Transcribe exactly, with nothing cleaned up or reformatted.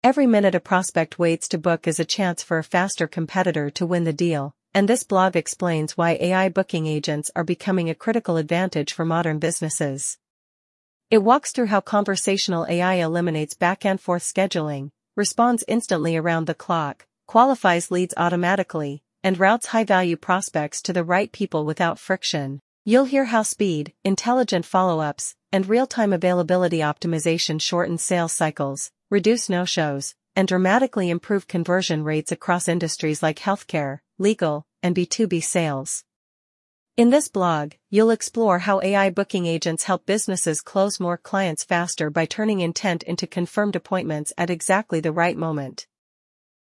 Every minute a prospect waits to book is a chance for a faster competitor to win the deal, and this blog explains why A I booking agents are becoming a critical advantage for modern businesses. It walks through how conversational A I eliminates back-and-forth scheduling, responds instantly around the clock, qualifies leads automatically, and routes high-value prospects to the right people without friction. You'll hear how speed, intelligent follow-ups, and real-time availability optimization shorten sales cycles, reduce no-shows, and dramatically improve conversion rates across industries like healthcare, legal, and B two B sales. In this blog, you'll explore how A I booking agents help businesses close more clients faster by turning intent into confirmed appointments at exactly the right moment.